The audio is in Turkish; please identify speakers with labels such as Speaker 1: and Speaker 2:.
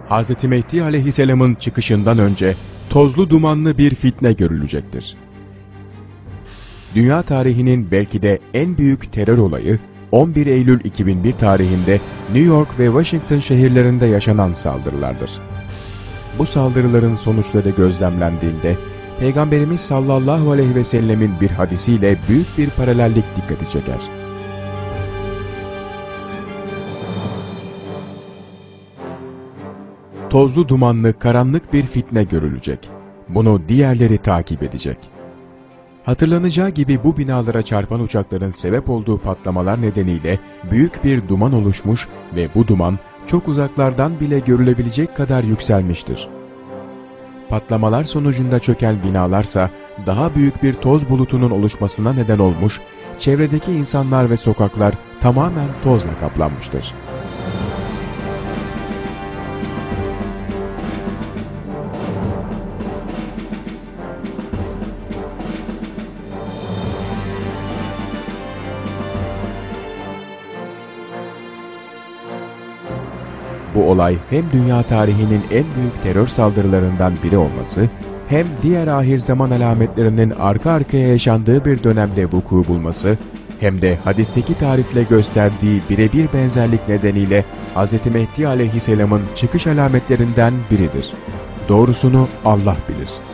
Speaker 1: Hz. Mehdi aleyhisselamın çıkışından önce tozlu dumanlı bir fitne görülecektir. Dünya tarihinin belki de en büyük terör olayı, 11 Eylül 2001 tarihinde New York ve Washington şehirlerinde yaşanan saldırılardır. Bu saldırıların sonuçları gözlemlendiğinde, Peygamberimiz sallallahu aleyhi ve sellemin bir hadisiyle büyük bir paralellik dikkati çeker. Tozlu dumanlı karanlık bir fitne görülecek. Bunu diğerleri takip edecek. Hatırlanacağı gibi bu binalara çarpan uçakların sebep olduğu patlamalar nedeniyle büyük bir duman oluşmuş ve bu duman çok uzaklardan bile görülebilecek kadar yükselmiştir. Patlamalar sonucunda çöken binalarsa daha büyük bir toz bulutunun oluşmasına neden olmuş, çevredeki insanlar ve sokaklar tamamen tozla kaplanmıştır. Bu olay hem dünya tarihinin en büyük terör saldırılarından biri olması, hem diğer ahir zaman alametlerinin arka arkaya yaşandığı bir dönemde vuku bulması, hem de hadisteki tarifle gösterdiği birebir benzerlik nedeniyle Hz. Mehdi aleyhisselamın çıkış alametlerinden biridir. Doğrusunu Allah bilir.